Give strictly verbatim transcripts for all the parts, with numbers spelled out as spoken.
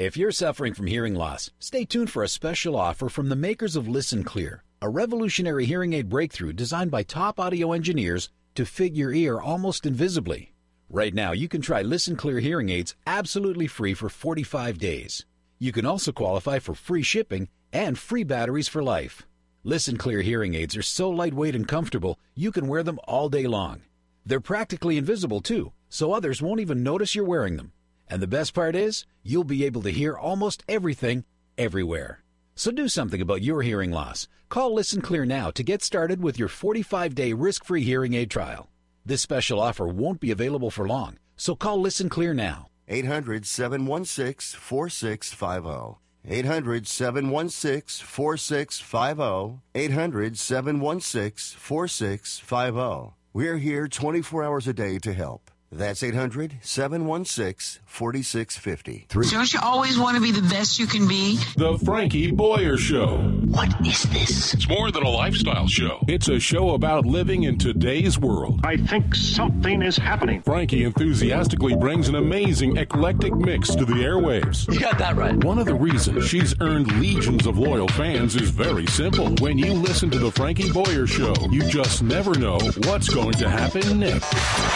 If you're suffering from hearing loss, stay tuned for a special offer from the makers of Listen Clear, a revolutionary hearing aid breakthrough designed by top audio engineers to fit your ear almost invisibly. Right now, you can try Listen Clear hearing aids absolutely free for forty-five days. You can also qualify for free shipping and free batteries for life. Listen Clear hearing aids are so lightweight and comfortable, you can wear them all day long. They're practically invisible, too, so others won't even notice you're wearing them. And the best part is, you'll be able to hear almost everything, everywhere. So do something about your hearing loss. Call Listen Clear now to get started with your forty-five day risk-free hearing aid trial. This special offer won't be available for long, so call Listen Clear now. eight hundred, seven one six, four six five zero. eight hundred, seven one six, four six five zero. eight hundred, seven one six, four six five zero. We're here twenty-four hours a day to help. That's eight hundred, seven one six, four six five zero. Don't you always want to be the best you can be? The Frankie Boyer Show. What is this? It's more than a lifestyle show. It's a show about living in today's world. I think something is happening. Frankie enthusiastically brings an amazing eclectic mix to the airwaves. You got that right. One of the reasons she's earned legions of loyal fans is very simple. When you listen to the Frankie Boyer Show, you just never know what's going to happen next.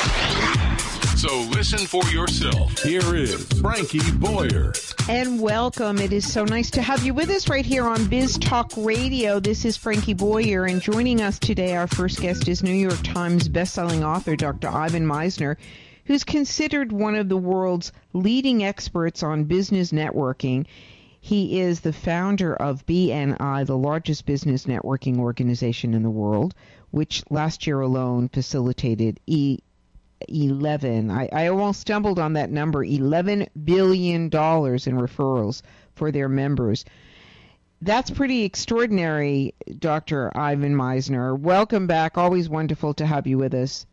So listen for yourself. Here is Frankie Boyer. And welcome. It is so nice to have you with us right here on Biz Talk Radio. This is Frankie Boyer, and joining us today, our first guest is New York Times bestselling author Doctor Ivan Misner, who's considered one of the world's leading experts on business networking. He is the founder of B N I, the largest business networking organization in the world, which last year alone facilitated e eleven, I, I almost stumbled on that number, eleven billion dollars in referrals for their members. That's pretty extraordinary, Doctor Ivan Misner. Welcome back. Always wonderful to have you with us.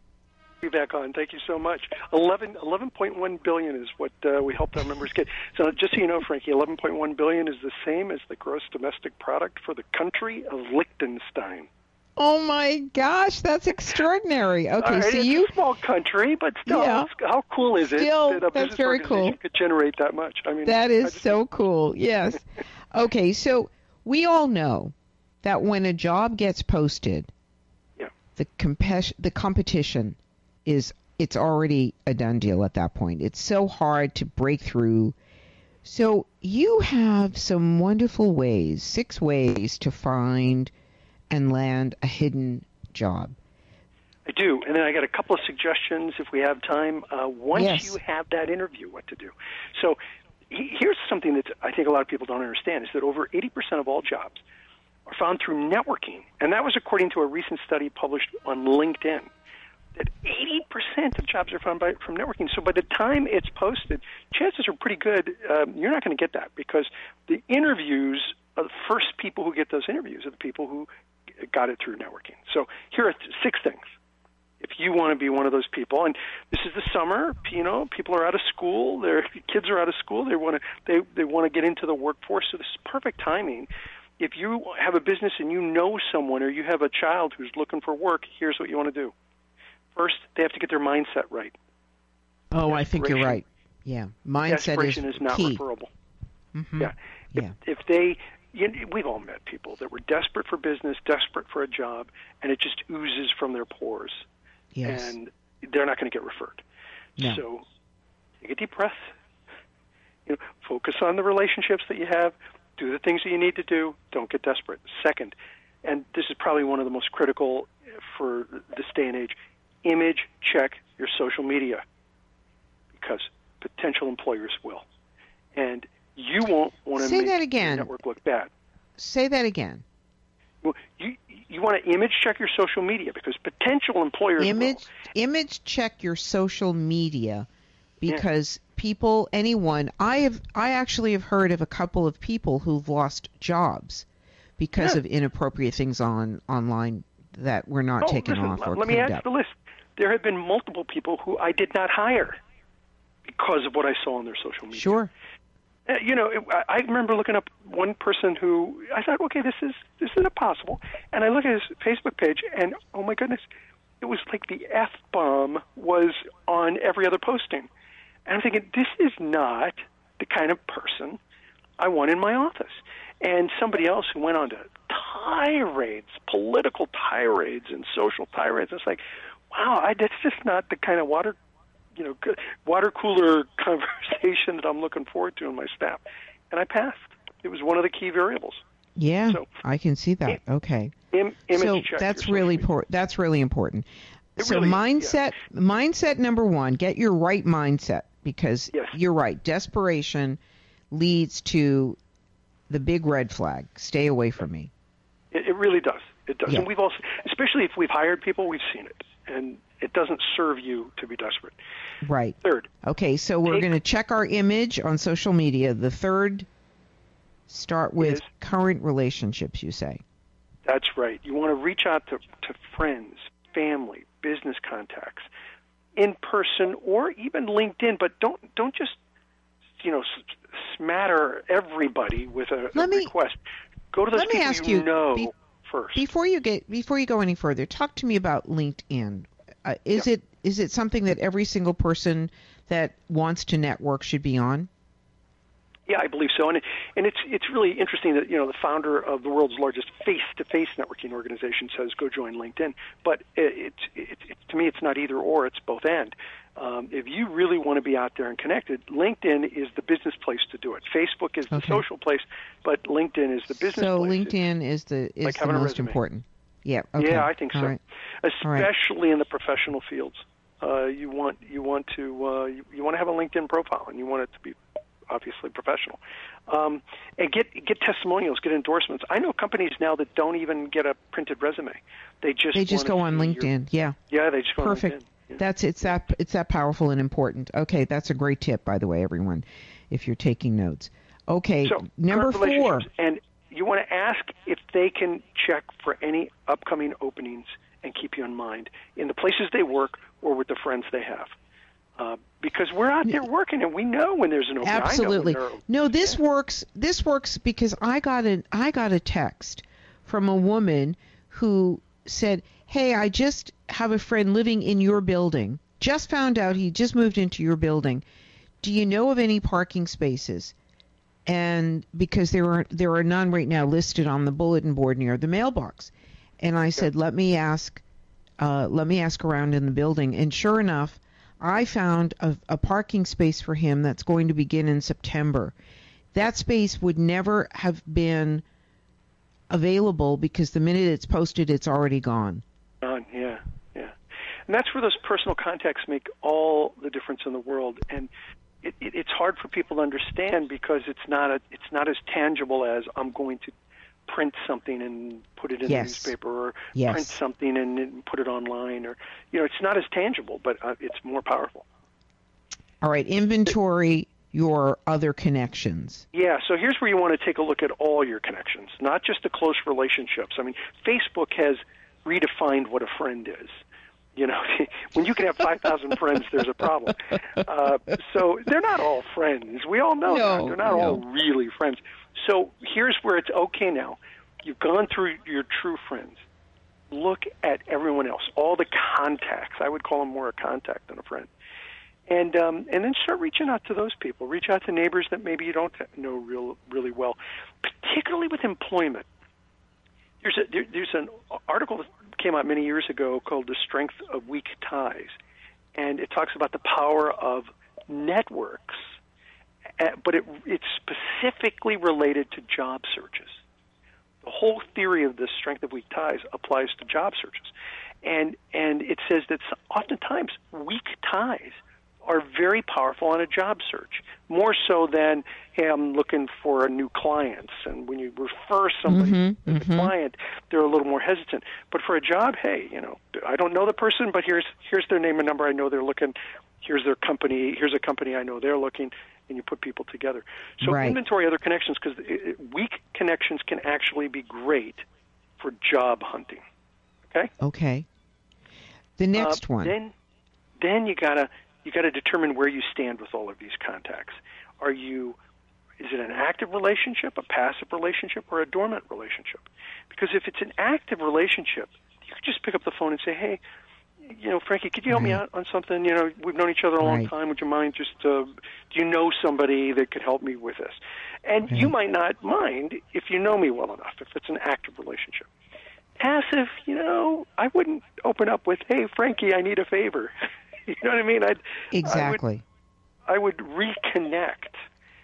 Be back on. Thank you so much. eleven, eleven point one billion is what uh, we helped our members get. So just so you know, Frankie, eleven point one billion is the same as the gross domestic product for the country of Liechtenstein. Oh my gosh, that's extraordinary. Okay, right, so it's you a small country, but still, yeah. how cool is it Still, that a that's business very organization cool. could generate that much? I mean, that is just, so cool. Yes. Okay, so we all know that when a job gets posted, yeah. the comp- the competition is it's already a done deal at that point. It's so hard to break through. So you have some wonderful ways, six ways to find and land a hidden job. I do, and then I got a couple of suggestions if we have time. Uh, once yes. you have that interview, what to do. So he, here's something that I think a lot of people don't understand, is that over eighty percent of all jobs are found through networking, and that was according to a recent study published on LinkedIn, that eighty percent of jobs are found by, from networking. So by the time it's posted, chances are pretty good um, you're not going to get that, because the interviews, uh, the first people who get those interviews are the people who got it through networking. So here are six things. If you want to be one of those people, and this is the summer, you know, people are out of school, their kids are out of school, they want to they, they want to get into the workforce, so this is perfect timing. If you have a business and you know someone, or you have a child who's looking for work, here's what you want to do. First, they have to get their mindset right. Oh, I think you're right. Yeah, mindset is, is not key. referable. Mm-hmm. Yeah. yeah. If, if they You know, we've all met people that were desperate for business, desperate for a job, and it just oozes from their pores. Yes. And they're not going to get referred. No. So take a deep breath. You know, focus on the relationships that you have. Do the things that you need to do. Don't get desperate. Second, and this is probably one of the most critical for this day and age, image check your social media, because potential employers will. And you won't want to Say make that again. the network look bad. Say that again. Well, you you want to image check your social media, because potential employers image will. image check your social media, because yeah. people, anyone, I have I actually have heard of a couple of people who've lost jobs because yeah. of inappropriate things on online that were not oh, taken listen, off or let me add cleaned to up. the list. There have been multiple people who I did not hire because of what I saw on their social media. Sure. Uh, you know, it, I remember looking up one person who I thought, okay, this is this isn't possible. And I look at his Facebook page, and oh my goodness, it was like the F-bomb was on every other posting. And I'm thinking, this is not the kind of person I want in my office. And somebody else who went on to tirades, political tirades and social tirades, it's like, wow, I, that's just not the kind of water, you know, water cooler conversation that I'm looking forward to in my staff. And I passed. It was one of the key variables. Yeah, so, I can see that. Okay. Im- image so check that's really por- that's really important. It so really is, mindset, yeah. mindset number one, get your right mindset, because yes. you're right. Desperation leads to the big red flag. Stay away from me. It, it really does. It does. Yeah. And we've also, especially if we've hired people, we've seen it. And it doesn't serve you to be desperate. Right. Third. Okay, so we're going to check our image on social media. The third, start with is, current relationships, you say. That's right. You want to reach out to, to friends, family, business contacts, in person or even LinkedIn, but don't don't just, you know, smatter everybody with a, a me, request. Go to those let me people ask you, you know be, first. Before you get before you go any further, talk to me about LinkedIn. Uh, is yeah. it is it something that every single person that wants to network should be on? Yeah, I believe so, and it, and it's it's really interesting that, you know, the founder of the world's largest face-to-face networking organization says go join LinkedIn. But it, it, it, it to me, it's not either or; it's both and. Um, if you really want to be out there and connected, LinkedIn is the business place to do it. Facebook is the okay. social place, but LinkedIn is the business so place. So LinkedIn is the is like the most important. Yeah. Okay. Yeah, I think so. Right. Especially right. in the professional fields, uh, you want you want to uh, you, you want to have a LinkedIn profile, and you want it to be obviously professional. Um, and get get testimonials, get endorsements. I know companies now that don't even get a printed resume; they just they just go on LinkedIn. Your, yeah. Yeah, they just go Perfect. on LinkedIn. Yeah. That's it's that it's that powerful and important. Okay, that's a great tip, by the way, everyone, if you're taking notes. Okay, so, number four. And you want to ask if they can check for any upcoming openings and keep you in mind in the places they work or with the friends they have. Uh, because we're out there working, and we know when there's an opening. Absolutely. I know when no, this yeah. works. This works because I got a I got a text from a woman who said, "Hey, I just have a friend living in your building. Just found out he just moved into your building. Do you know of any parking spaces?" And because there are there are none right now listed on the bulletin board near the mailbox, and I said, "Let me ask, uh, let me ask around in the building." And sure enough, I found a, a parking space for him that's going to begin in September. That space would never have been available because the minute it's posted, it's already gone. Uh, yeah, yeah. And that's where those personal contacts make all the difference in the world. And it, it, it's hard for people to understand because it's not a, it's not as tangible as I'm going to print something and put it in yes. the newspaper, or yes. print something and, and put it online, or, you know, it's not as tangible, but uh, it's more powerful. All right, inventory your other connections. Yeah, so here's where you want to take a look at all your connections, not just the close relationships. I mean, Facebook has redefined what a friend is. You know, when you can have five thousand friends, there's a problem. Uh, so they're not all friends. We all know no, that. They're not no. all really friends. So here's where it's okay now. You've gone through your true friends. Look at everyone else, all the contacts. I would call them more a contact than a friend. And um, and then start reaching out to those people. Reach out to neighbors that maybe you don't know real, really well, particularly with employment. There's, a, there, there's an article that came out many years ago called The Strength of Weak Ties, and it talks about the power of networks, but it, it's specifically related to job searches. The whole theory of the strength of weak ties applies to job searches. And, and it says that oftentimes weak ties are very powerful on a job search, more so than, hey, I'm looking for a new client. And when you refer somebody mm-hmm, to the mm-hmm. client, they're a little more hesitant. But for a job, hey, you know, I don't know the person, but here's here's their name and number. I know they're looking. Here's their company. Here's a company I know they're looking. And you put people together. So right. inventory other connections, because weak connections can actually be great for job hunting. Okay. Okay. The next uh, one. Then, then you gotta you gotta determine where you stand with all of these contacts. Are you? Is it an active relationship, a passive relationship, or a dormant relationship? Because if it's an active relationship, you can just pick up the phone and say, "Hey, you know, Frankie, could you help right. me out on something? You know, we've known each other a long right. time. Would you mind just, uh, do you know somebody that could help me with this? And right. you might not mind if you know me well enough, if it's an active relationship. Passive, you know, I wouldn't open up with, hey, Frankie, I need a favor. You know what I mean? I'd, exactly. I would, I would reconnect,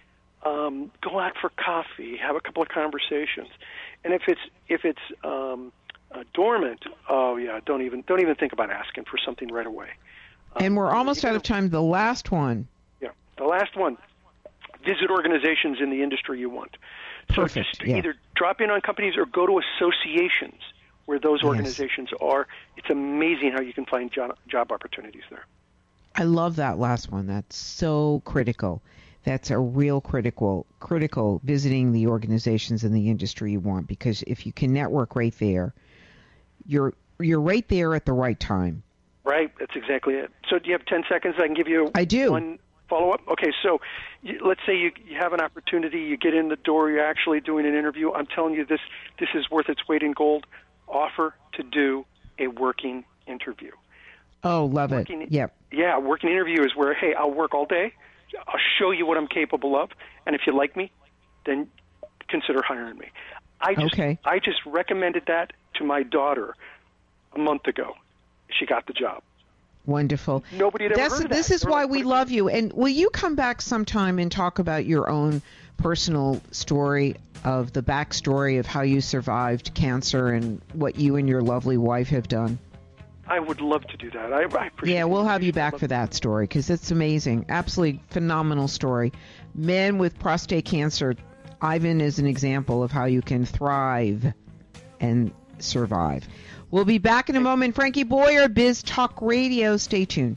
um, go out for coffee, have a couple of conversations. And if it's, if it's, um, Uh, dormant. Oh yeah, don't even don't even think about asking for something right away. Um, and we're almost out of time. The last one. Yeah, the last one. Visit organizations in the industry you want. So Perfect. just Yeah. either drop in on companies or go to associations where those organizations yes. are. It's amazing how you can find job, job opportunities there. I love that last one. That's so critical. That's a real critical, critical visiting the organizations in the industry you want, because if you can network right there, you're you're right there at the right time. Right. That's exactly it. So do you have ten seconds? I can give you I do. one follow-up. Okay, so you, let's say you, you have an opportunity, you get in the door, you're actually doing an interview. I'm telling you, this this is worth its weight in gold. Offer to do a working interview. Oh, love working, it. Yep. Yeah, a working interview is where, hey, I'll work all day. I'll show you what I'm capable of, and if you like me, then consider hiring me. I just, okay. I just recommended that to my daughter a month ago. She got the job. Wonderful. Nobody had ever That's, heard of this that. is why we love you. And will you come back sometime and talk about your own personal story of the backstory of how you survived cancer and what you and your lovely wife have done? I would love to do that. I, I appreciate Yeah, we'll have you back for that story because it's amazing. Absolutely phenomenal story. Men with prostate cancer, Ivan is an example of how you can thrive and survive. We'll be back in a moment. Frankie Boyer, Biz Talk Radio. Stay tuned.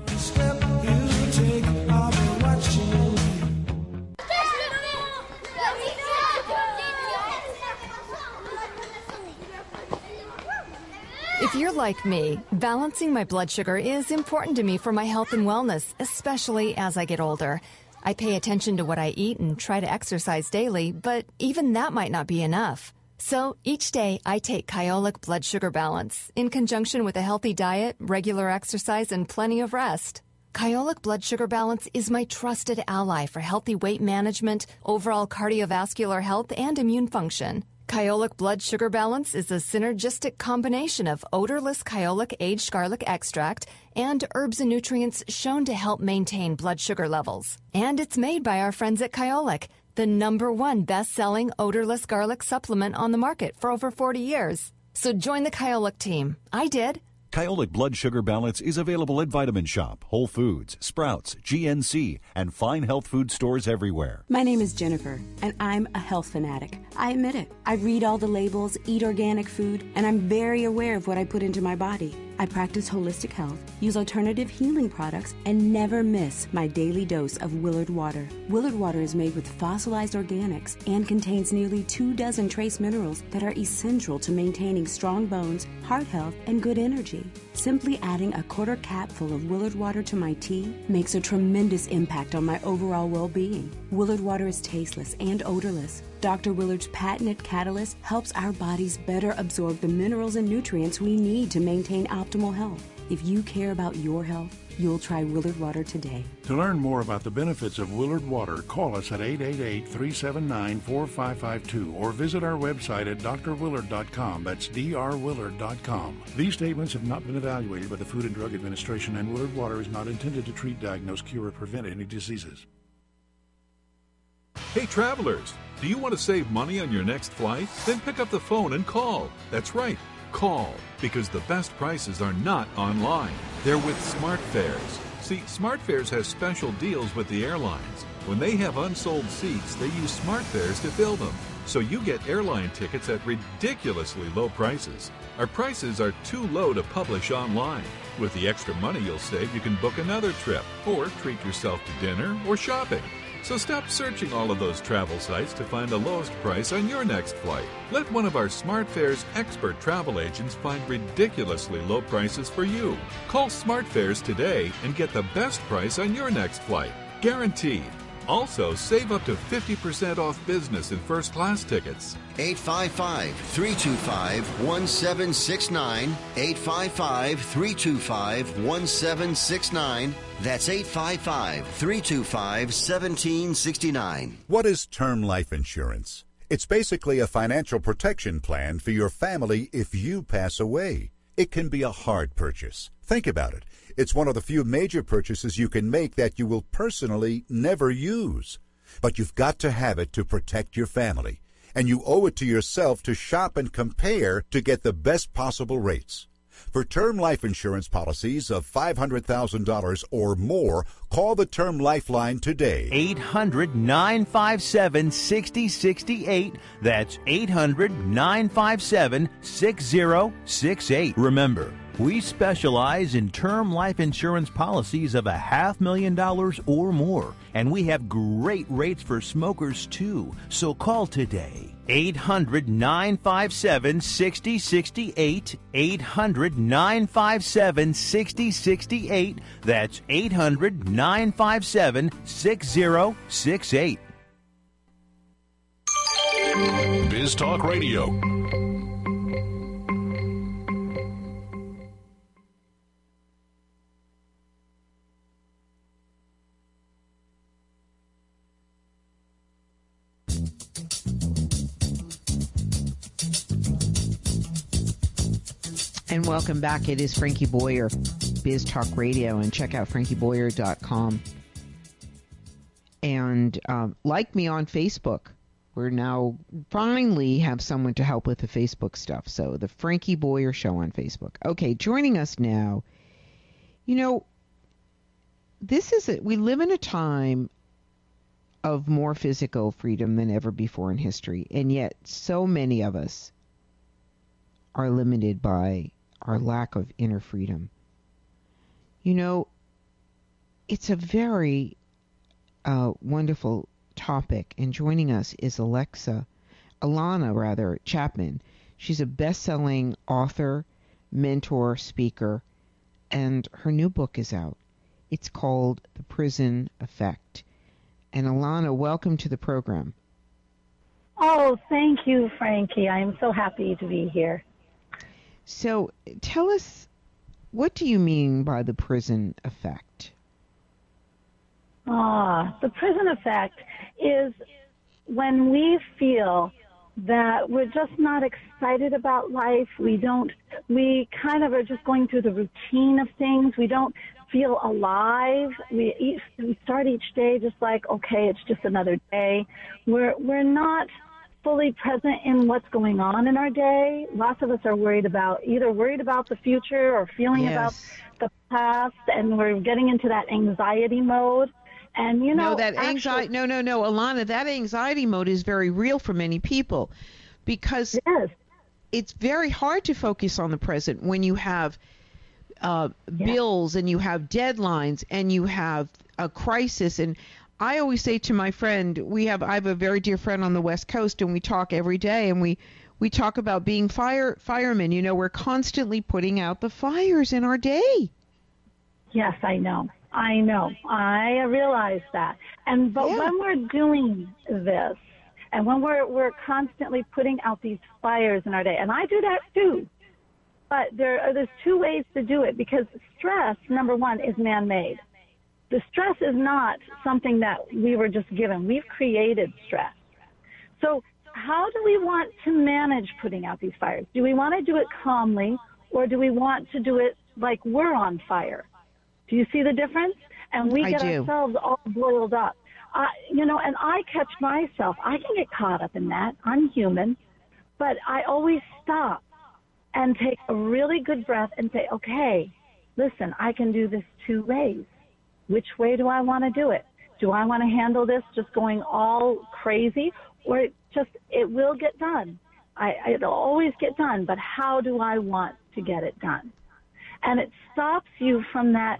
If you're like me, balancing my blood sugar is important to me for my health and wellness, especially as I get older. I pay attention to what I eat and try to exercise daily, but even that might not be enough. So each day I take Kyolic Blood Sugar Balance in conjunction with a healthy diet, regular exercise, and plenty of rest. Kyolic Blood Sugar Balance is my trusted ally for healthy weight management, overall cardiovascular health, and immune function. Kyolic Blood Sugar Balance is a synergistic combination of odorless Kyolic aged garlic extract and herbs and nutrients shown to help maintain blood sugar levels. And it's made by our friends at Kyolic, the number one best-selling odorless garlic supplement on the market for over forty years. So join the Kyolic team. I did. Kyolic Blood Sugar Balance is available at Vitamin Shop, Whole Foods, Sprouts, G N C, and fine health food stores everywhere. My name is Jennifer, and I'm a health fanatic. I admit it. I read all the labels, eat organic food, and I'm very aware of what I put into my body. I practice holistic health, use alternative healing products, and never miss my daily dose of Willard Water. Willard Water is made with fossilized organics and contains nearly two dozen trace minerals that are essential to maintaining strong bones, heart health, and good energy. Simply adding a quarter capful of Willard Water to my tea makes a tremendous impact on my overall well-being. Willard Water is tasteless and odorless. Doctor Willard's patented catalyst helps our bodies better absorb the minerals and nutrients we need to maintain optimal health. If you care about your health, you'll try Willard Water today. To learn more about the benefits of Willard Water, call us at eight eight eight, three seven nine, four five five two or visit our website at d r willard dot com. That's d r willard dot com. These statements have not been evaluated by the Food and Drug Administration, and Willard Water is not intended to treat, diagnose, cure, or prevent any diseases. Hey travelers, do you want to save money on your next flight? Then pick up the phone and call. That's right, call, because the best prices are not online. They're with SmartFares. See, SmartFares has special deals with the airlines. When they have unsold seats, they use SmartFares to fill them. So you get airline tickets at ridiculously low prices. Our prices are too low to publish online. With the extra money you'll save, you can book another trip or treat yourself to dinner or shopping. So stop searching all of those travel sites to find the lowest price on your next flight. Let one of our SmartFares expert travel agents find ridiculously low prices for you. Call SmartFares today and get the best price on your next flight. Guaranteed. Also, save up to fifty percent off business and first class tickets. eight five five, three two five, one seven six nine. eight five five, three two five, one seven six nine. That's eight five five, three two five, one seven six nine. What is term life insurance? It's basically a financial protection plan for your family if you pass away. It can be a hard purchase. Think about it. It's one of the few major purchases you can make that you will personally never use. But you've got to have it to protect your family. And you owe it to yourself to shop and compare to get the best possible rates. For term life insurance policies of five hundred thousand dollars or more, call the Term Lifeline today. eight hundred, nine five seven, six zero six eight. That's eight hundred, nine five seven, six zero six eight. Remember, we specialize in term life insurance policies of a half million dollars or more, and we have great rates for smokers too. So call today. eight hundred, nine five seven, six zero six eight. eight hundred, nine five seven, six zero six eight. That's eight hundred, nine five seven, six zero six eight. Biz Talk Radio. And welcome back. It is Frankie Boyer, Biz Talk Radio, and check out frankie boyer dot com. And um, like me on Facebook. We're now finally have someone to help with the Facebook stuff. So the Frankie Boyer Show on Facebook. Okay, joining us now. You know, this is a, we live in a time of more physical freedom than ever before in history, and yet so many of us are limited by our lack of inner freedom. You know, it's a very uh, wonderful topic, and joining us is Alexa, Alana rather, Chapman. She's a best-selling author, mentor, speaker, and her new book is out. It's called The Prison Effect. And Alana, welcome to the program. Oh, thank you, Frankie. I am so happy to be here. So tell us, what do you mean by the prison effect? Ah, the prison effect is when we feel that we're just not excited about life. We don't, we kind of are just going through the routine of things. We don't feel alive. We, each, we start each day just like, okay, it's just another day. We're, we're not fully present in what's going on in our day. Lots of us are worried about, either worried about the future or feeling yes. about the past, and we're getting into that anxiety mode. And you know, no, that actually, anxiety, no, no, no, Alana, that anxiety mode is very real for many people because yes. it's very hard to focus on the present when you have uh, yes. bills and you have deadlines and you have a crisis. And I always say to my friend, we have, I have a very dear friend on the West Coast, and we talk every day, and we, we talk about being fire firemen. You know, we're constantly putting out the fires in our day. Yes, I know. I know. I realize that. And but yeah. when we're doing this, and when we're we're constantly putting out these fires in our day, and I do that too. But there are there's two ways to do it, because stress, number one, is man-made. The stress is not something that we were just given. We've created stress. So how do we want to manage putting out these fires? Do we want to do it calmly, or do we want to do it like we're on fire? Do you see the difference? And we get ourselves all boiled up. Uh, you know, and I catch myself. I can get caught up in that. I'm human. But I always stop and take a really good breath and say, okay, listen, I can do this two ways. Which way do I want to do it? Do I want to handle this just going all crazy, or it just, it will get done? I, it'll always get done, but how do I want to get it done? And it stops you from that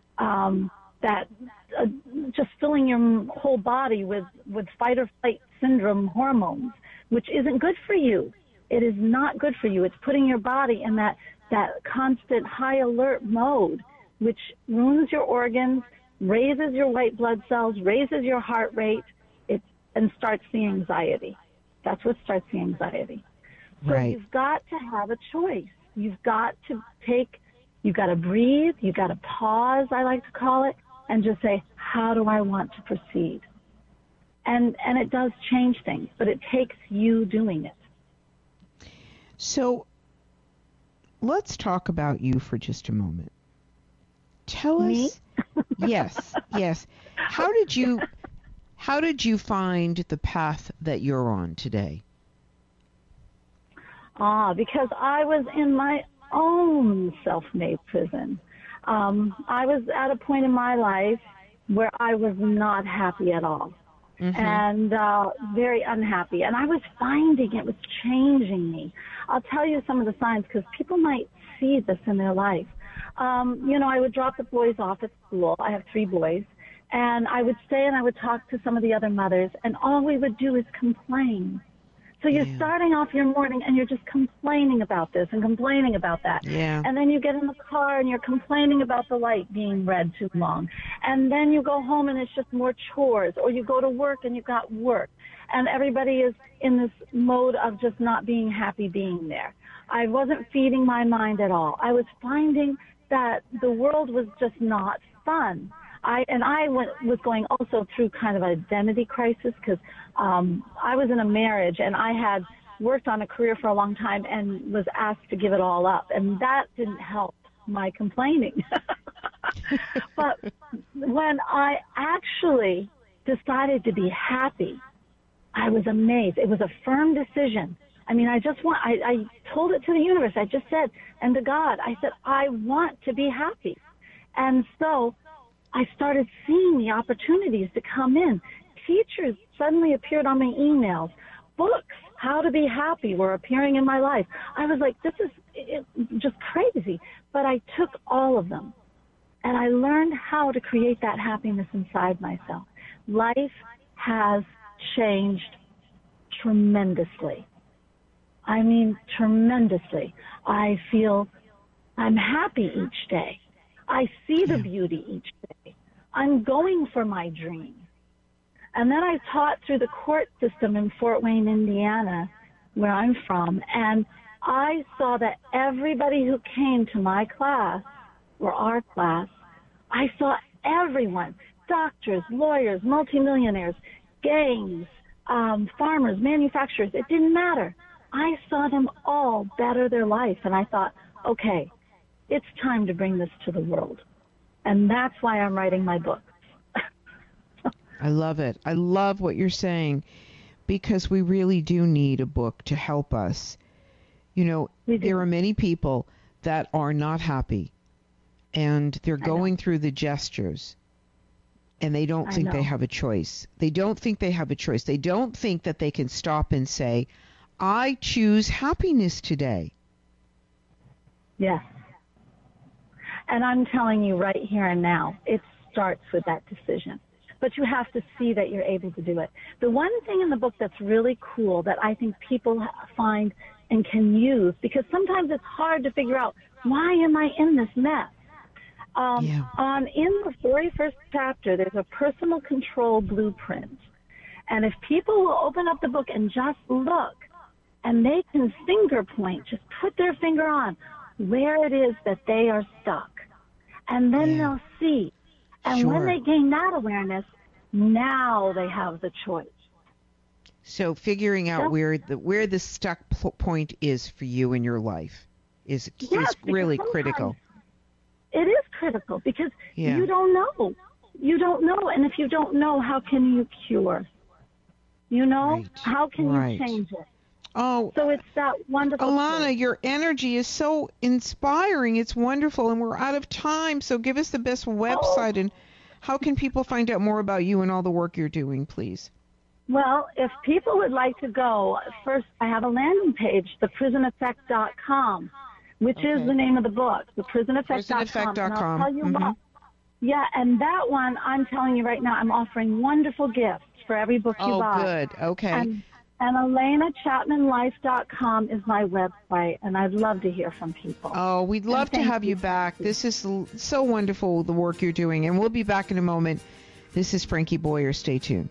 Um, that uh, just filling your whole body with, with fight or flight syndrome hormones, which isn't good for you. It is not good for you. It's putting your body in that, that constant high alert mode, which ruins your organs, raises your white blood cells, raises your heart rate, it, and starts the anxiety. That's what starts the anxiety. So Right. you've got to have a choice. You've got to take, you've got to breathe, you've got to pause, I like to call it, and just say, how do I want to proceed? And and it does change things, but it takes you doing it. So let's talk about you for just a moment. Tell Me? us. Yes, yes. How did you how did you find the path that you're on today? Ah, because I was in my own self-made prison. Um, I was at a point in my life where I was not happy at all. Mm-hmm. And uh, very unhappy. And I was finding it was changing me. I'll tell you some of the signs because people might see this in their life. Um, you know, I would drop the boys off at school. I have three boys. And I would stay and I would talk to some of the other mothers. And all we would do is complain. So you're yeah. starting off your morning and you're just complaining about this and complaining about that. Yeah. And then you get in the car and you're complaining about the light being red too long. And then you go home and it's just more chores. Or you go to work and you've got work. And everybody is in this mode of just not being happy being there. I wasn't feeding my mind at all. I was finding that the world was just not fun. I and I went, was going also through kind of an identity crisis because um, I was in a marriage and I had worked on a career for a long time and was asked to give it all up, and that didn't help my complaining. But when I actually decided to be happy, I was amazed. It was a firm decision. I mean, I just want, I, I told it to the universe. I just said, and to God, I said, I want to be happy. And so I started seeing the opportunities to come in. Teachers suddenly appeared on my emails. Books, how to be happy, were appearing in my life. I was like, this is it, just crazy. But I took all of them, and I learned how to create that happiness inside myself. Life has changed tremendously. I mean, tremendously. I feel I'm happy each day. I see the beauty each day. I'm going for my dream. And then I taught through the court system in Fort Wayne, Indiana, where I'm from, and I saw that everybody who came to my class, or our class, I saw everyone, doctors, lawyers, multimillionaires, gangs, um, farmers, manufacturers, it didn't matter. I saw them all better their life, and I thought, okay, it's time to bring this to the world. And that's why I'm writing my book. I love it. I love what you're saying, because we really do need a book to help us. You know, there are many people that are not happy, and they're going through the gestures, and they don't think they have a choice. They don't think they have a choice. They don't think that they can stop and say, I choose happiness today. Yes. And I'm telling you right here and now, it starts with that decision. But you have to see that you're able to do it. The one thing in the book that's really cool that I think people find and can use, because sometimes it's hard to figure out, why am I in this mess? Um, yeah. On in the very first chapter, there's a personal control blueprint. And if people will open up the book and just look, and they can finger point, just put their finger on where it is that they are stuck. And then yeah. they'll see. And sure. when they gain that awareness, now they have the choice. So figuring out That's, where the where the stuck point is for you in your life is, yes, is really critical. It is critical because yeah. you don't know. You don't know. And if you don't know, how can you cure? You know? Right. How can right. you change it? Oh, so it's that wonderful. Alana, place. Your energy is so inspiring. It's wonderful, and we're out of time. So give us the best website, oh. and how can people find out more about you and all the work you're doing, please? Well, if people would like to go, first I have a landing page, the prison effect dot com, which okay. is the name of the book, the prison effect dot com. prison effect dot com. And I'll tell you mm-hmm. what. Yeah, and that one, I'm telling you right now, I'm offering wonderful gifts for every book you oh, buy. Oh, good. Okay. And, And Elena Chapman Life dot com is my website, and I'd love to hear from people. Oh, we'd love to have you back. This is l- so wonderful, the work you're doing, and we'll be back in a moment. This is Frankie Boyer. Stay tuned.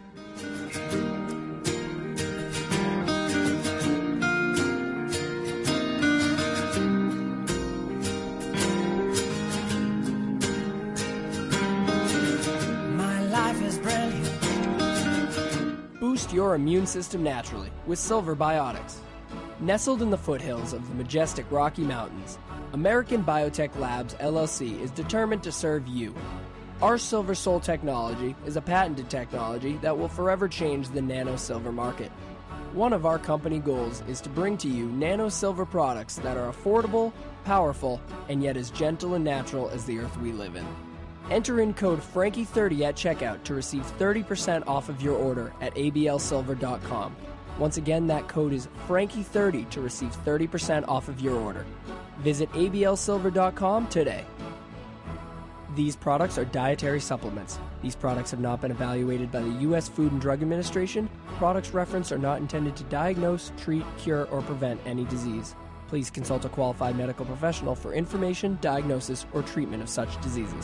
Boost your immune system naturally with Silver Biotics. Nestled in the foothills of the majestic Rocky Mountains, American Biotech Labs, L L C is determined to serve you. Our Silver Sol technology is a patented technology that will forever change the nano silver market. One of our company goals is to bring to you nano silver products that are affordable, powerful, and yet as gentle and natural as the earth we live in. Enter in code Frankie thirty at checkout to receive thirty percent off of your order at A B L silver dot com. Once again, that code is Frankie thirty to receive thirty percent off of your order. Visit A B L silver dot com today. These products are dietary supplements. These products have not been evaluated by the U S Food and Drug Administration. Products referenced are not intended to diagnose, treat, cure, or prevent any disease. Please consult a qualified medical professional for information, diagnosis, or treatment of such diseases.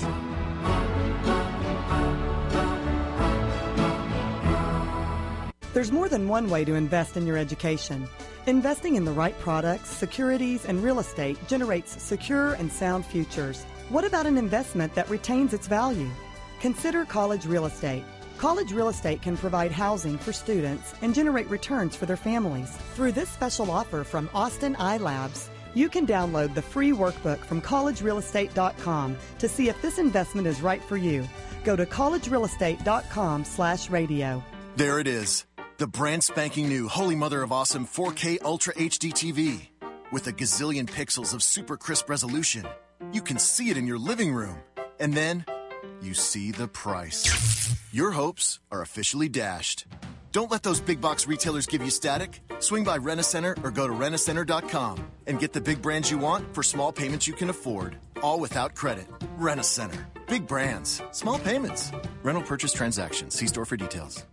There's more than one way to invest in your education. Investing in the right products, securities, and real estate generates secure and sound futures. What about an investment that retains its value? Consider college real estate. College real estate can provide housing for students and generate returns for their families. Through this special offer from Austin iLabs, you can download the free workbook from college real estate dot com to see if this investment is right for you. Go to college real estate dot com slash radio. There it is, the brand spanking new Holy Mother of Awesome four K Ultra H D T V. With a gazillion pixels of super crisp resolution, you can see it in your living room. And then you see the price. Your hopes are officially dashed. Don't let those big box retailers give you static. Swing by Rent-A-Center or go to rent a center dot com and get the big brands you want for small payments you can afford, all without credit. Rent-A-Center. Big brands, small payments. Rental purchase transactions. See store for details.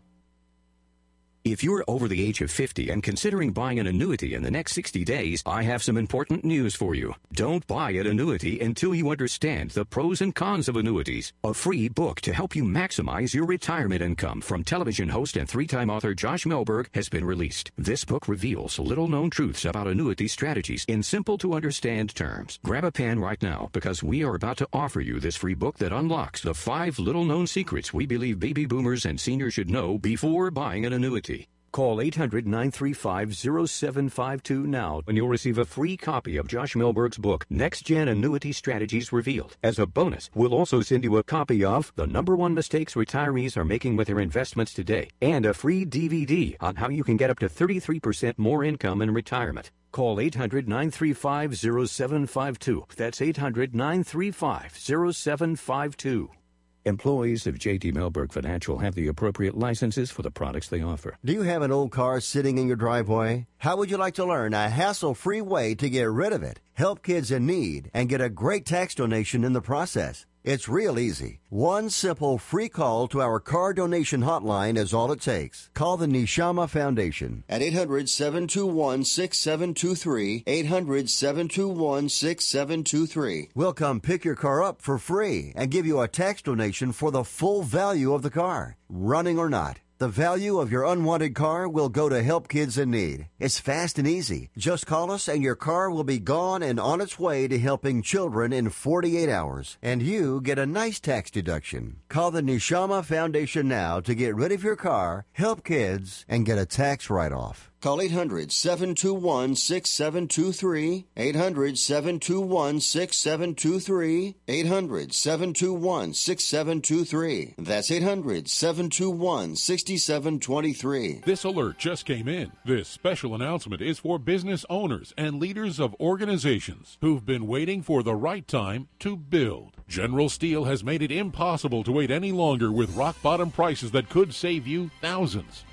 If you're over the age of fifty and considering buying an annuity in the next sixty days, I have some important news for you. Don't buy an annuity until you understand the pros and cons of annuities. A free book to help you maximize your retirement income from television host and three-time author Josh Melberg has been released. This book reveals little-known truths about annuity strategies in simple-to-understand terms. Grab a pen right now because we are about to offer you this free book that unlocks the five little-known secrets we believe baby boomers and seniors should know before buying an annuity. Call eight hundred, nine three five, zero seven five two now and you'll receive a free copy of Josh Melberg's book, Next Gen Annuity Strategies Revealed. As a bonus, we'll also send you a copy of The Number One Mistakes Retirees Are Making with Their Investments Today and a free D V D on how you can get up to thirty-three percent more income in retirement. Call eight hundred, nine three five, zero seven five two. That's eight hundred, nine three five, zero seven five two. Employees of J T Melberg Financial have the appropriate licenses for the products they offer. Do you have an old car sitting in your driveway? How would you like to learn a hassle-free way to get rid of it, help kids in need, and get a great tax donation in the process? It's real easy. One simple free call to our car donation hotline is all it takes. Call the Neshama Foundation at eight hundred, seven two one, six seven two three, eight hundred, seven two one, six seven two three. We'll come pick your car up for free and give you a tax donation for the full value of the car, running or not. The value of your unwanted car will go to help kids in need. It's fast and easy. Just call us and your car will be gone and on its way to helping children in forty-eight hours. And you get a nice tax deduction. Call the Neshama Foundation now to get rid of your car, help kids, and get a tax write-off. Call eight hundred, seven two one, six seven two three, eight hundred, seven two one, six seven two three, eight hundred, seven two one, six seven two three. That's eight hundred, seven two one, six seven two three. This alert just came in. This special announcement is for business owners and leaders of organizations who've been waiting for the right time to build. General Steel has made it impossible to wait any longer with rock-bottom prices that could save you thousands.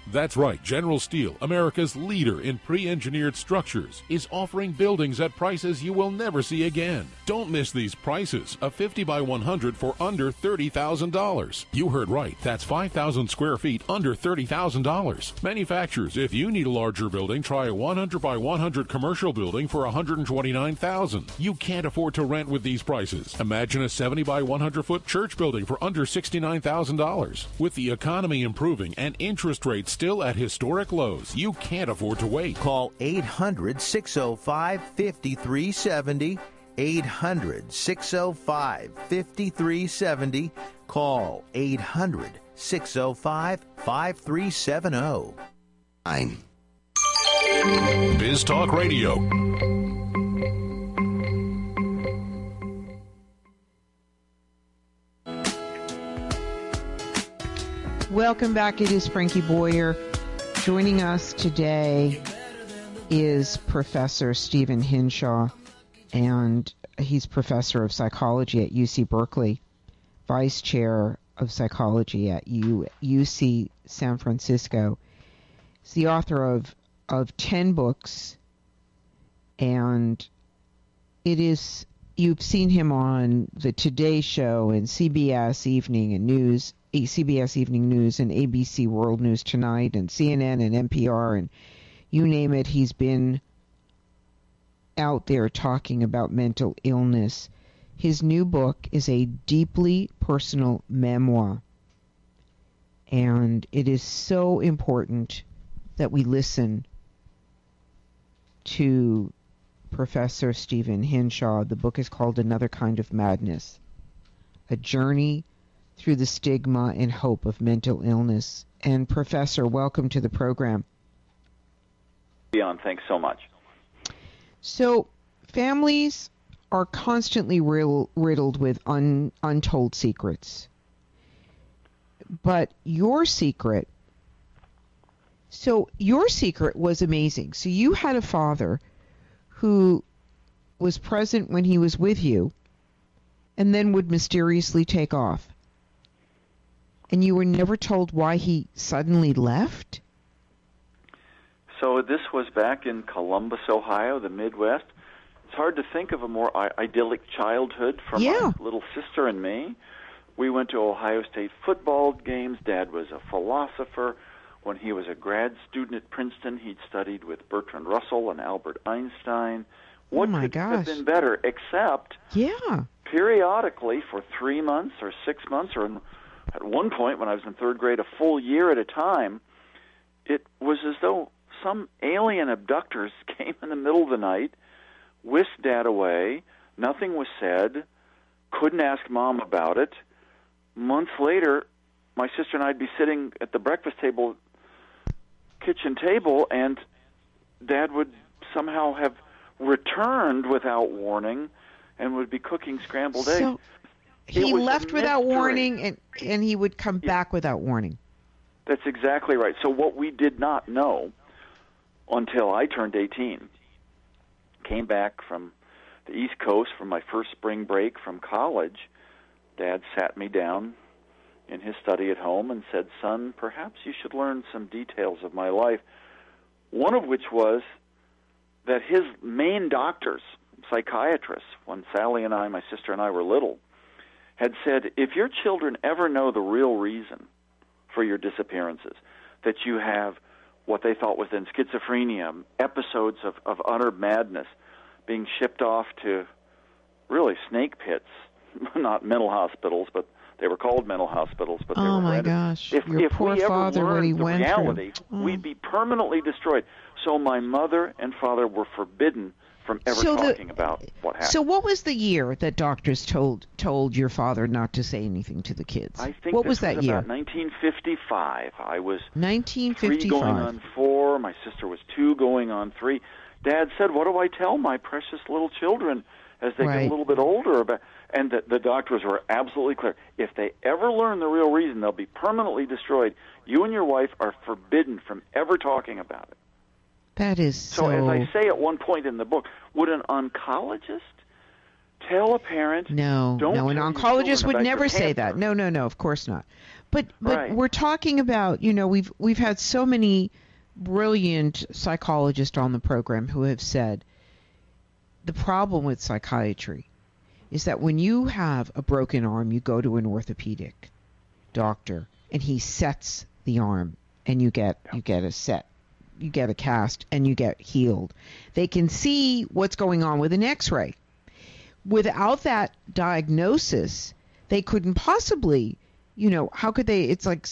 That's right, General Steel, America's leader in pre-engineered structures, is offering buildings at prices you will never see again. Don't miss these prices. A fifty by one hundred for under thirty thousand dollars. You heard right. That's five thousand square feet under thirty thousand dollars. Manufacturers, if you need a larger building, try a one hundred by one hundred commercial building for one hundred twenty-nine thousand dollars. You can't afford to rent with these prices. Imagine a seventy by one hundred foot church building for under sixty-nine thousand dollars. With the economy improving and interest rates still at historic lows, you can't afford to wait. Call eight hundred, six oh five, five three seven oh. eight hundred, six oh five, five three seven oh. Call eight hundred, six oh five, five three seven oh. I'm Biz Talk Radio. Welcome back. It is Frankie Boyer. Joining us today is Professor Stephen Hinshaw, and he's professor of psychology at U C Berkeley, vice chair of psychology at U- UC San Francisco. He's the author of, of ten books, and it is, you've seen him on the Today Show and C B S Evening and News, C B S Evening News and A B C World News Tonight and C N N and N P R and you name it. He's been out there talking about mental illness. His new book is a deeply personal memoir, and it is so important that we listen to Professor Stephen Hinshaw. The book is called Another Kind of Madness, A Journey Through the Stigma and Hope of Mental Illness. And Professor, welcome to the program. Beyond, thanks so much. So, families are constantly riddled with un, untold secrets. But your secret, so your secret was amazing. So you had a father who was present when he was with you and then would mysteriously take off. And you were never told why he suddenly left? So this was back in Columbus, Ohio, the Midwest. It's hard to think of a more I- idyllic childhood for yeah. my little sister and me. We went to Ohio State football games. Dad was a philosopher. When he was a grad student at Princeton, he'd studied with Bertrand Russell and Albert Einstein. What oh my could gosh. have been better, except yeah. periodically for three months or six months, or in, at one point when I was in third grade, a full year at a time, it was as though some alien abductors came in the middle of the night, whisked Dad away, nothing was said, couldn't ask Mom about it. Months later, my sister and I'd be sitting at the breakfast table, kitchen table, and Dad would somehow have returned without warning and would be cooking scrambled so eggs. He left without warning, and, and he would come yeah. back without warning. That's exactly right. So what we did not know until I turned eighteen, came back from the East Coast from my first spring break from college, Dad sat me down in his study at home and said, "Son, perhaps you should learn some details of my life." One of which was that his main doctors, psychiatrists, when Sally and I, my sister and I were little, had said, if your children ever know the real reason for your disappearances, that you have what they thought was then schizophrenia, episodes of, of utter madness, being shipped off to really snake pits, not mental hospitals, but they were called mental hospitals. But they oh were my horrendous. gosh! If, Your if poor we ever father, what he learned the went reality, through. Oh. we'd be permanently destroyed. So my mother and father were forbidden from ever so talking the, about what happened. So what was the year that doctors told told your father not to say anything to the kids? I think what this was that was year? about nineteen fifty-five. I was nineteen fifty-five. three going on four. My sister was two going on three. Dad said, "What do I tell my precious little children as they right. get a little bit older?" About and the, the doctors were absolutely clear. If they ever learn the real reason, they'll be permanently destroyed. You and your wife are forbidden from ever talking about it. That is so. So as I say at one point in the book, would an oncologist Tell a parent. No, don't no, an tell your oncologist children would about never your say cancer. that. No, no, no, of course not. But but Right. we're talking about, you know, we've we've had so many brilliant psychologists on the program who have said the problem with psychiatry is that when you have a broken arm, you go to an orthopedic doctor and he sets the arm and you get you get a set. You get a cast and you get healed. They can see what's going on with an x-ray. Without that diagnosis, they couldn't possibly, you know, how could they, it's like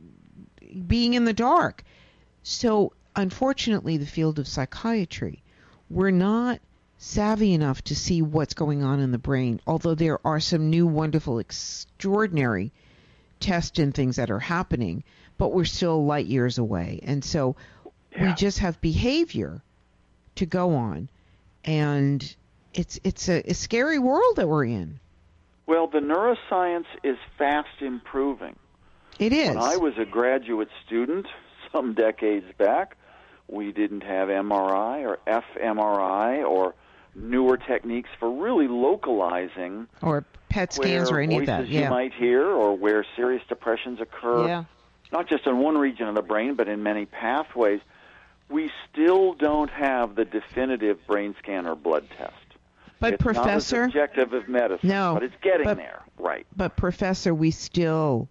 being in the dark. So, unfortunately, the field of psychiatry, we're not savvy enough to see what's going on in the brain, although there are some new, wonderful, extraordinary tests and things that are happening, but we're still light years away. And so Yeah. we just have behavior to go on, and it's it's a, a scary world that we're in. Well, the neuroscience is fast improving. It is. When I was a graduate student some decades back, we didn't have M R I or fMRI or newer techniques for really localizing or P E T scans where or any of voices that. Yeah. you might hear or where serious depressions occur, Yeah. not just in one region of the brain, but in many pathways. We still don't have the definitive brain scan or blood test. But it's Professor, not as objective as medicine, no, but it's getting but, there, right? But Professor, we still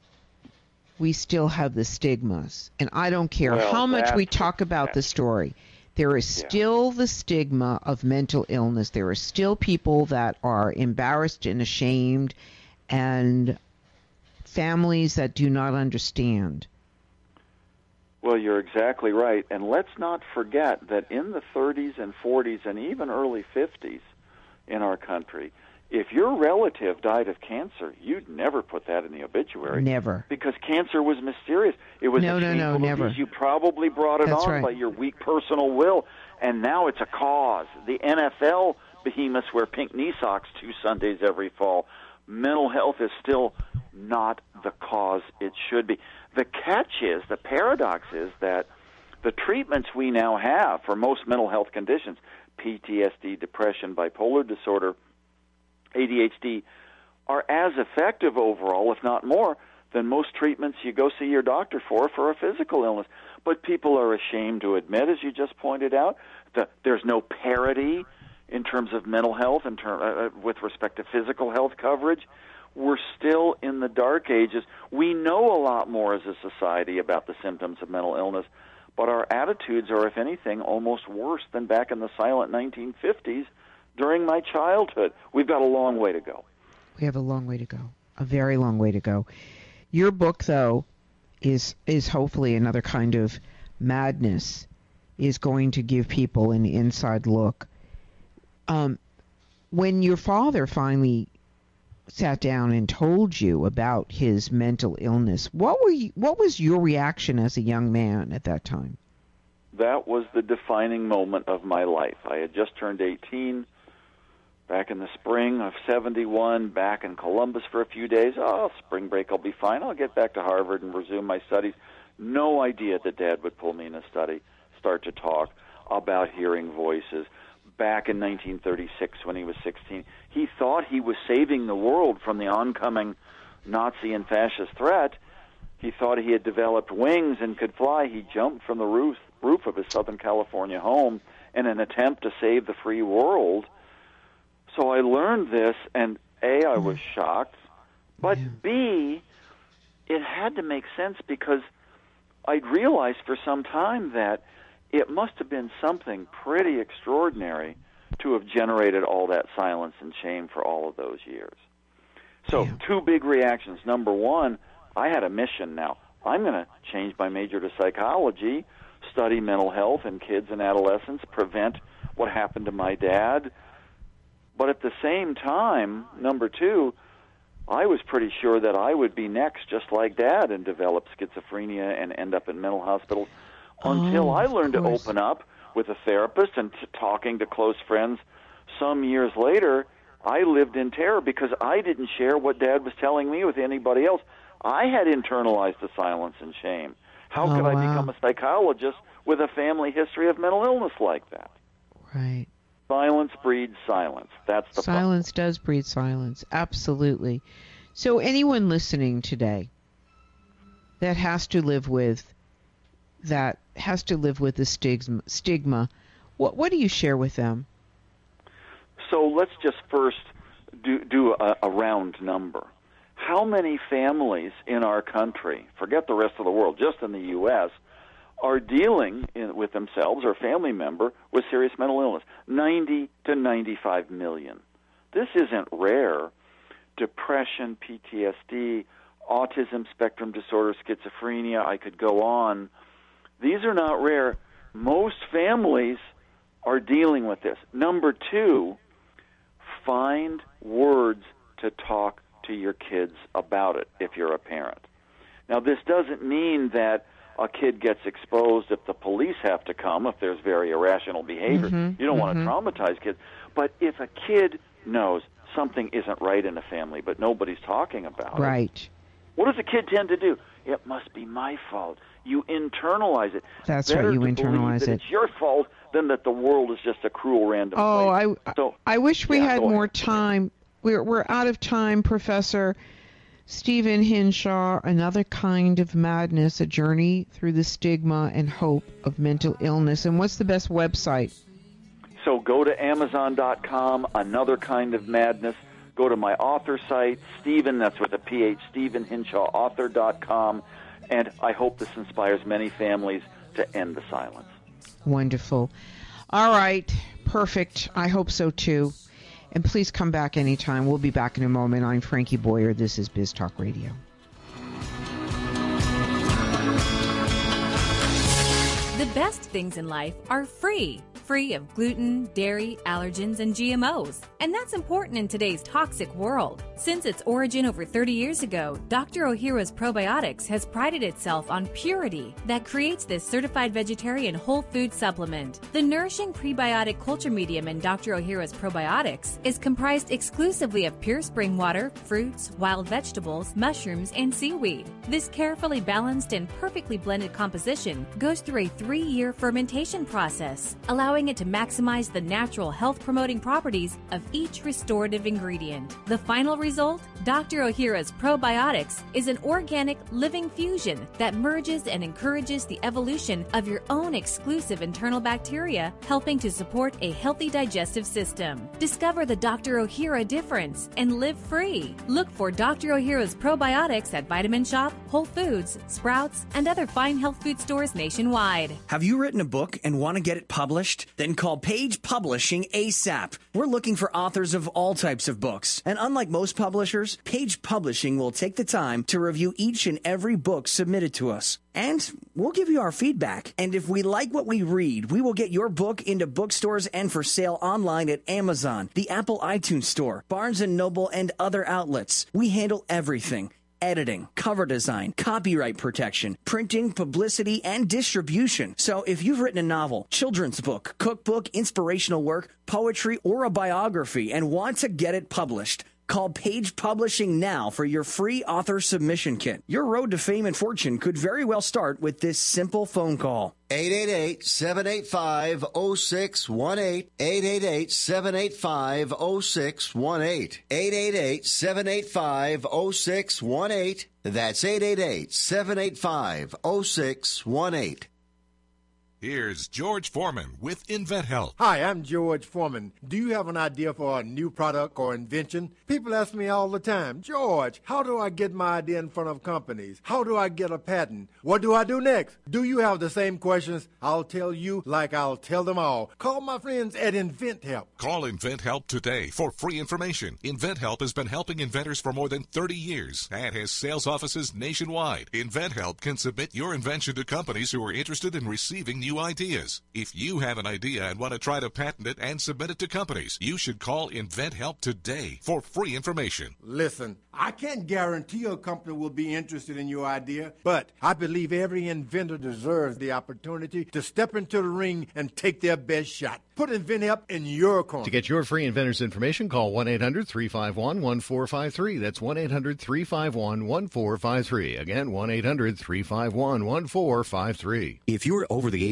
we still have the stigmas, and I don't care Well, how much we that's- talk about the story. There is Yeah. still the stigma of mental illness. There are still people that are embarrassed and ashamed, and families that do not understand. Well, you're exactly right. And let's not forget that in the thirties and forties and even early fifties in our country, if your relative died of cancer, you'd never put that in the obituary. Never. Because cancer was mysterious. It was No, a no, no, shameful never. disease. You probably brought it That's on right. by your weak personal will, and now it's a cause. The N F L behemoths wear pink knee socks two Sundays every fall. Mental health is still not the cause it should be. The catch is, the paradox is that the treatments we now have for most mental health conditions, P T S D, depression, bipolar disorder, A D H D, are as effective overall, if not more, than most treatments you go see your doctor for for a physical illness. But people are ashamed to admit, as you just pointed out, that there's no parity in terms of mental health, in term, uh, with respect to physical health coverage. We're still in the dark ages. We know a lot more as a society about the symptoms of mental illness, but our attitudes are, if anything, almost worse than back in the silent nineteen fifties during my childhood. We've got a long way to go. We have a long way to go, a very long way to go. Your book, though, is is hopefully another kind of madness, is going to give people an inside look. Um, when your father finally sat down and told you about his mental illness, what were you, what was your reaction as a young man at that time? That was the defining moment of my life. I had just turned eighteen back in the spring of seventy-one, back in Columbus for a few days. Oh, spring break, I'll be fine. I'll get back to Harvard and resume my studies. No idea that Dad would pull me in a study, start to talk about hearing voices. Back in nineteen thirty-six, when he was sixteen, he thought he was saving the world from the oncoming Nazi and fascist threat. He thought he had developed wings and could fly. He jumped from the roof, roof of his Southern California home in an attempt to save the free world. So I learned this, and A, I was shocked, but B, it had to make sense because I'd realized for some time that it must have been something pretty extraordinary to have generated all that silence and shame for all of those years. So, two big reactions. Number one, I had a mission now. I'm going to change my major to psychology, study mental health in kids and adolescents, prevent what happened to my dad. But at the same time, number two, I was pretty sure that I would be next, just like Dad, and develop schizophrenia and end up in mental hospitals. Until Oh, I of learned to course. open up with a therapist and to talking to close friends. Some years later, I lived in terror because I didn't share what Dad was telling me with anybody else. I had internalized the silence and shame. How Oh, could I wow. become a psychologist with a family history of mental illness like that? Right. Silence breeds silence. That's the silence problem. does breed silence. Absolutely. So anyone listening today that has to live with that has to live with the stigma, stigma what what do you share with them? So let's just first do, do a, a round number. How many families in our country, forget the rest of the world, just in the U S, are dealing in, with themselves or a family member with serious mental illness? ninety to ninety-five million. This isn't rare. Depression, P T S D, autism spectrum disorder, schizophrenia, I could go on. These are not rare. Most families are dealing with this. Number two, find words to talk to your kids about it if you're a parent. Now, this doesn't mean that a kid gets exposed if the police have to come, if there's very irrational behavior. Mm-hmm, you don't mm-hmm. want to traumatize kids. But if a kid knows something isn't right in a family, but nobody's talking about right. it. Right. What does a kid tend to do? It must be my fault. You internalize it. That's Better right, you to internalize that it. It's your fault than that the world is just a cruel random oh, place. I, so, I wish we yeah, had go more ahead. time. We're, we're out of time, Professor. Stephen Hinshaw, Another Kind of Madness, A Journey Through the Stigma and Hope of Mental Illness. And what's the best website? So go to Amazon dot com, Another Kind of Madness. Go to my author site, Stephen, that's with a P H, Stephen Hinshaw, author dot com. And I hope this inspires many families to end the silence. Wonderful. All right. Perfect. I hope so, too. And please come back anytime. We'll be back in a moment. I'm Frankie Boyer. This is Biz Talk Radio. The best things in life are free. Free of gluten, dairy, allergens, and G M Os. And that's important in today's toxic world. Since its origin over thirty years ago, Doctor Ohhira's Probiotics has prided itself on purity that creates this certified vegetarian whole food supplement. The nourishing prebiotic culture medium in Doctor Ohhira's Probiotics is comprised exclusively of pure spring water, fruits, wild vegetables, mushrooms, and seaweed. This carefully balanced and perfectly blended composition goes through a three-year fermentation process, allowing it to maximize the natural health-promoting properties of each restorative ingredient. The final result? Doctor Ohhira's Probiotics is an organic living fusion that merges and encourages the evolution of your own exclusive internal bacteria, helping to support a healthy digestive system. Discover the Doctor Ohhira difference and live free. Look for Doctor Ohhira's Probiotics at Vitamin Shop, Whole Foods, Sprouts, and other fine health food stores nationwide. Have you written a book and want to get it published? Then call Page Publishing ASAP. We're looking for authors of all types of books. And unlike most publishers, Page Publishing will take the time to review each and every book submitted to us. And we'll give you our feedback. And if we like what we read, we will get your book into bookstores and for sale online at Amazon, the Apple iTunes Store, Barnes and Noble, and other outlets. We handle everything. Editing, cover design, copyright protection, printing, publicity, and distribution. So if you've written a novel, children's book, cookbook, inspirational work, poetry, or a biography and want to get it published, call Page Publishing now for your free author submission kit. Your road to fame and fortune could very well start with this simple phone call. eight eight eight, seven eight five, zero six one eight. eight eight eight, seven eight five, zero six one eight. eight eight eight, seven eight five, zero six one eight. That's eight eight eight, seven eight five, zero six one eight. Here's George Foreman with InventHelp. Hi, I'm George Foreman. Do you have an idea for a new product or invention? People ask me all the time, George, how do I get my idea in front of companies? How do I get a patent? What do I do next? Do you have the same questions? I'll tell you like I'll tell them all. Call my friends at InventHelp. Call InventHelp today for free information. InventHelp has been helping inventors for more than thirty years and has sales offices nationwide. InventHelp can submit your invention to companies who are interested in receiving new ideas. If you have an idea and want to try to patent it and submit it to companies, you should call InventHelp today for free information. Listen, I can't guarantee a company will be interested in your idea, but I believe every inventor deserves the opportunity to step into the ring and take their best shot. Put InventHelp in your corner. To get your free inventor's information, call one eight hundred, three five one, one four five three. That's one eight hundred, three five one, one four five three. Again, one eight hundred, three five one, one four five three. If you're over the age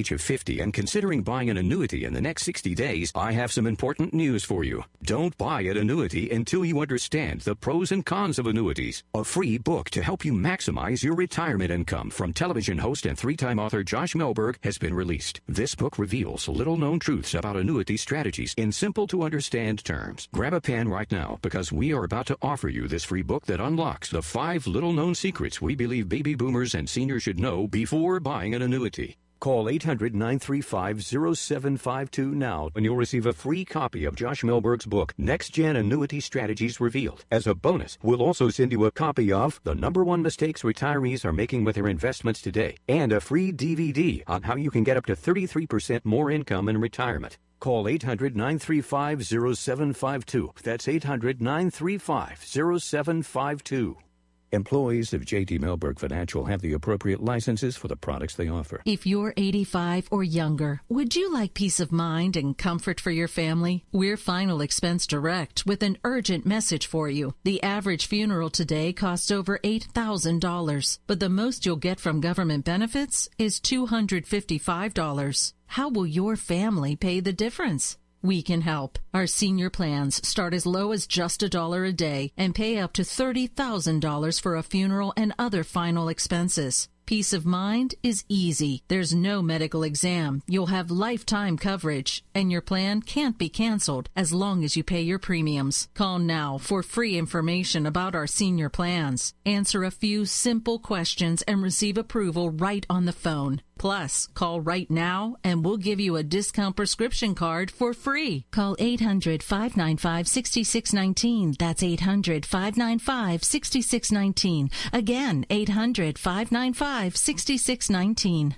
age of fifty and considering buying an annuity in the next sixty days, I have some important news for you. Don't buy an annuity until you understand the pros and cons of annuities. A free book to help you maximize your retirement income from television host and three-time author Josh Melberg has been released. This book reveals little-known truths about annuity strategies in simple-to-understand terms. Grab a pen right now because we are about to offer you this free book that unlocks the five little-known secrets we believe baby boomers and seniors should know before buying an annuity. Call eight hundred, nine three five, zero seven five two now and you'll receive a free copy of Josh Melberg's book, Next Gen Annuity Strategies Revealed. As a bonus, we'll also send you a copy of The Number One Mistakes Retirees Are Making with Their Investments Today and a free D V D on how you can get up to thirty-three percent more income in retirement. Call eight hundred, nine three five, zero seven five two. That's eight hundred, nine three five, zero seven five two. Employees of J T Melberg Financial have the appropriate licenses for the products they offer. If you're eighty-five or younger, would you like peace of mind and comfort for your family? We're Final Expense Direct with an urgent message for you. The average funeral today costs over eight thousand dollars, but the most you'll get from government benefits is two hundred fifty-five dollars. How will your family pay the difference? We can help. Our senior plans start as low as just a dollar a day and pay up to thirty thousand dollars for a funeral and other final expenses. Peace of mind is easy. There's no medical exam. You'll have lifetime coverage, and your plan can't be canceled as long as you pay your premiums. Call now for free information about our senior plans. Answer a few simple questions and receive approval right on the phone. Plus, call right now and we'll give you a discount prescription card for free. Call eight hundred, five nine five, six six one nine. That's eight hundred, five nine five, six six one nine. Again, eight hundred, five nine five, six six one nine.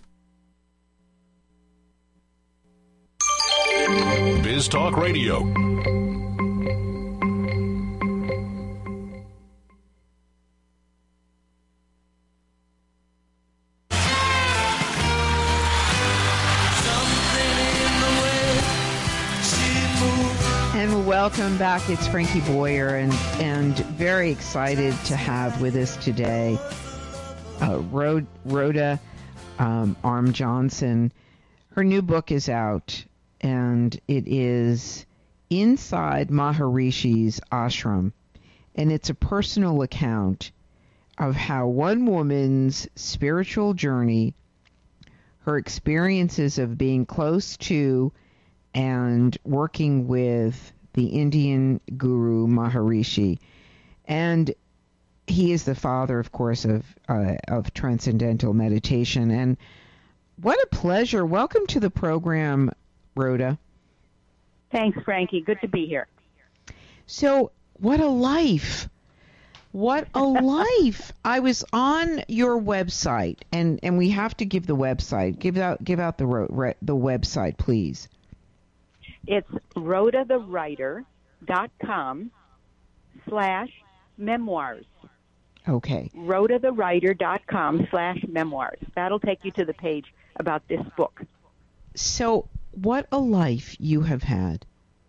Biz Talk Radio. And welcome back. It's Frankie Boyer, and, and very excited to have with us today uh, Rhoda, Rhoda um, Arm Johnson. Her new book is out, and it is Inside Maharishi's Ashram, and it's a personal account of how one woman's spiritual journey, her experiences of being close to and working with the Indian guru Maharishi. And he is the father, of course, of uh, of transcendental meditation. And what a pleasure. Welcome to the program, Rhoda. Thanks, Frankie. Good to be here. So, what a life. What a life. I was on your website, and, and we have to give the website. Give out give out the re, the website, please. It's rhoda the writer dot com slash memoirs. Okay. rhoda the writer dot com slash memoirs. That'll take you to the page about this book. So, what a life you have had.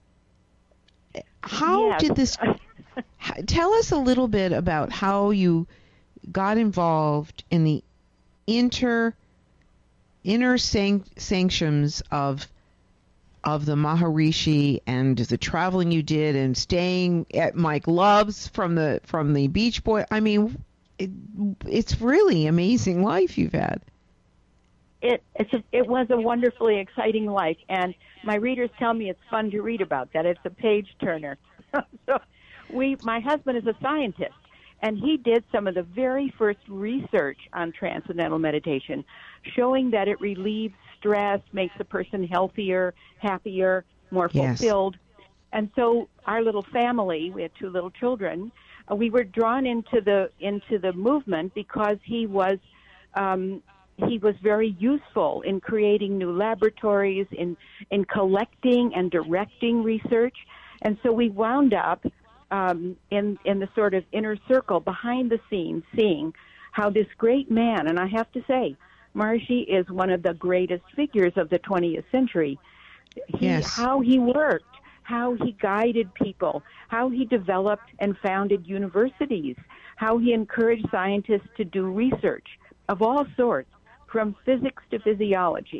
How yes. did this... Tell us a little bit about how you got involved in the inter inner san- sanctions of of the Maharishi and the traveling you did and staying at Mike Love's from the from the Beach Boy. I mean, it, it's really amazing life you've had. It it's a, it was a wonderfully exciting life, and my readers tell me it's fun to read about. That it's a page turner. So we, my husband is a scientist, and he did some of the very first research on transcendental meditation, showing that it relieves stress, makes a person healthier, happier, more fulfilled. Yes. And so our little family, we had two little children, uh, we were drawn into the into the movement because he was um, he was very useful in creating new laboratories, in in collecting and directing research. And so we wound up um, in in the sort of inner circle behind the scenes, seeing how this great man, and I have to say, Maharishi is one of the greatest figures of the twentieth century. He, yes. How he worked, how he guided people, how he developed and founded universities, how he encouraged scientists to do research of all sorts, from physics to physiology.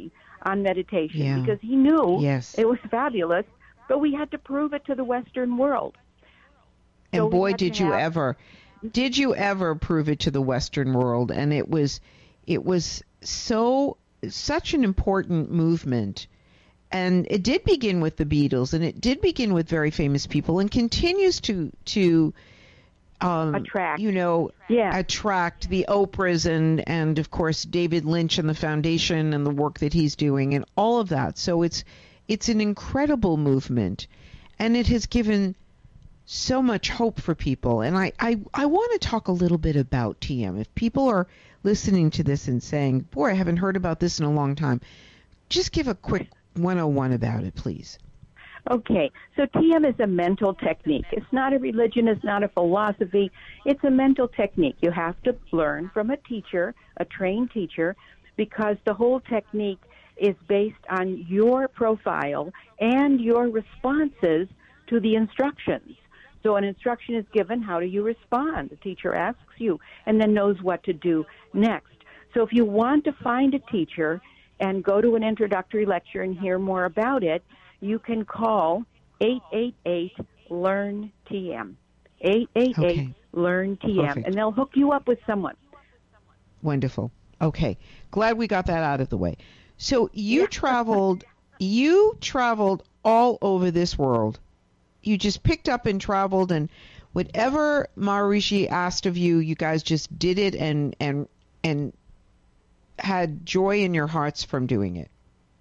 on meditation Yeah. because he knew Yes. it was fabulous, but we had to prove it to the Western world. And So we boy, had to did you have- ever, did you ever prove it to the Western world? And it was, it was so, such an important movement. And it did begin with the Beatles, and it did begin with very famous people, and continues to, to, um, attract, you know, yeah. attract the Oprahs and, and of course, David Lynch and the foundation and the work that he's doing and all of that. So it's, it's an incredible movement, and it has given so much hope for people. And I, I, I want to talk a little bit about T M. If people are listening to this and saying, boy, I haven't heard about this in a long time, just give a quick one oh one about it, please. Okay, so T M is a mental technique. It's not a religion, it's not a philosophy, it's a mental technique. You have to learn from a teacher, a trained teacher, because the whole technique is based on your profile and your responses to the instructions. So an instruction is given, how do you respond? The teacher asks you and then knows what to do next. So if you want to find a teacher and go to an introductory lecture and hear more about it, you can call eight eight eight, learn T M. eight eight eight, learn T M. Perfect. And they'll hook you up with someone. Wonderful. Okay. Glad we got that out of the way. So you traveled, you traveled all over this world. You just picked up and traveled, and whatever Maharishi asked of you, you guys just did it and, and, and had joy in your hearts from doing it.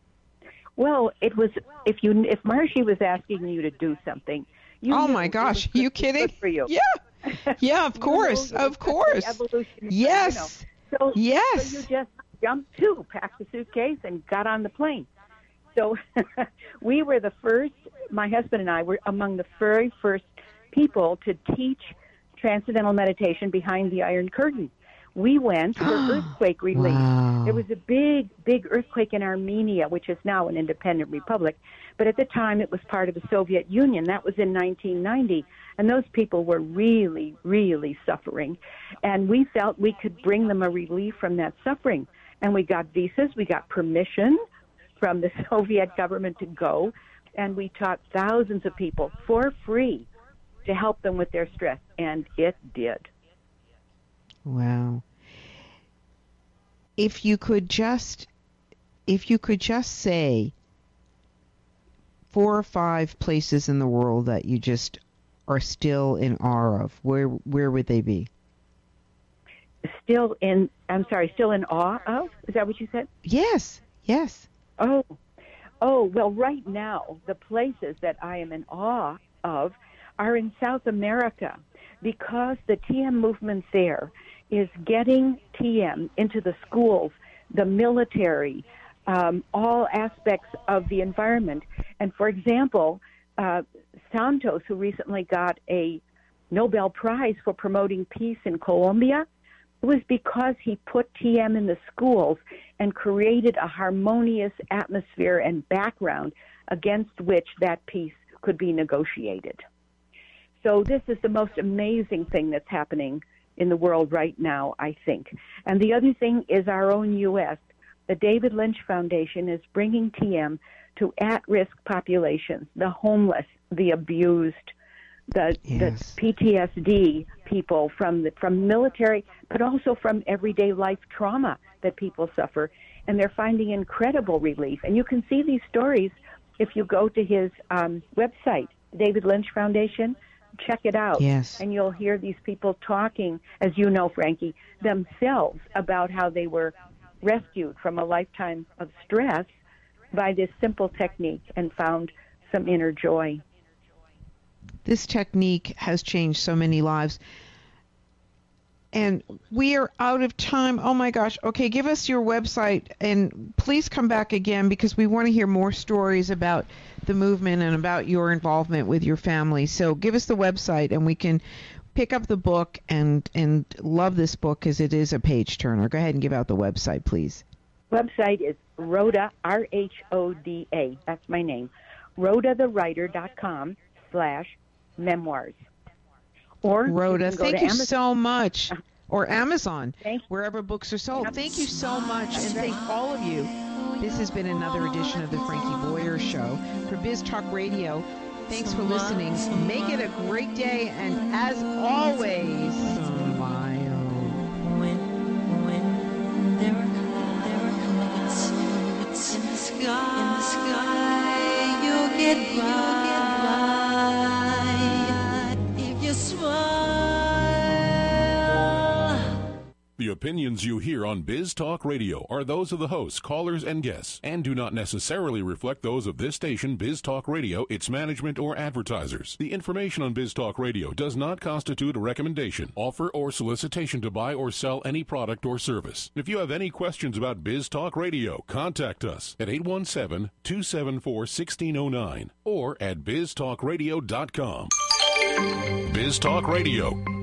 Well, it was, if you, if Maharishi was asking you to do something, you oh knew my it gosh, was good- you kidding? good for you. Yeah. Yeah, of course, You know, of course. evolution, Yes. You know. So, Yes. so you just jumped to, packed the suitcase, and got on the plane. So we were the first, my husband and I were among the very first people to teach Transcendental Meditation behind the Iron Curtain. We went for earthquake relief. Wow. There was a big, big earthquake in Armenia, which is now an independent republic. But at the time, it was part of the Soviet Union. That was in nineteen ninety. And those people were really, really suffering. And we felt we could bring them a relief from that suffering. And we got visas. We got permission from the Soviet government to go. And we taught thousands of people for free to help them with their stress. And it did. Wow. If you could just, if you could just say four or five places in the world that you just are still in awe of, where where would they be? Still in, I'm sorry, still in awe of? Is that what you said? Yes, yes. Oh, oh, well, right now, the places that I am in awe of are in South America, because the T M movement there is getting T M into the schools, the military, um, all aspects of the environment. And for example, uh, Santos, who recently got a Nobel Prize for promoting peace in Colombia, it was because he put T M in the schools and created a harmonious atmosphere and background against which that peace could be negotiated. So this is the most amazing thing that's happening in the world right now, I think. And the other thing is our own U S The David Lynch Foundation is bringing T M to at-risk populations, the homeless, the abused, the, Yes. the P T S D people from the from military, but also from everyday life trauma that people suffer. And they're finding incredible relief. And you can see these stories if you go to his um, website, David Lynch Foundation. Check it out. Yes. And you'll hear these people talking, as you know, Frankie, themselves about how they were rescued from a lifetime of stress by this simple technique and found some inner joy. This technique has changed so many lives. And we are out of time. Oh my gosh. Okay, give us your website, and please come back again, because we want to hear more stories about the movement and about your involvement with your family. So give us the website, and we can pick up the book and, and love this book, because it is a page turner. Go ahead and give out the website, please. Website is Rhoda, R H O D A, that's my name, rhoda the writer dot com slash memoirs. Or Rhoda, you can go thank to you Amazon. so much. Or Amazon, Thank wherever books are sold. Thank you so much, and thank all of you This has been another edition of the Frankie Boyer Show. For Biz Talk Radio, thanks for listening. Make it a great day, and as always, smile. When, when there are clouds, it's in the sky, in the sky, you'll get by if you smile. The opinions you hear on Biz Talk Radio are those of the hosts, callers, and guests, and do not necessarily reflect those of this station, Biz Talk Radio, its management, or advertisers. The information on Biz Talk Radio does not constitute a recommendation, offer, or solicitation to buy or sell any product or service. If you have any questions about Biz Talk Radio, contact us at eight one seven, two seven four, one six zero nine or at biz talk radio dot com. Biz Talk Radio.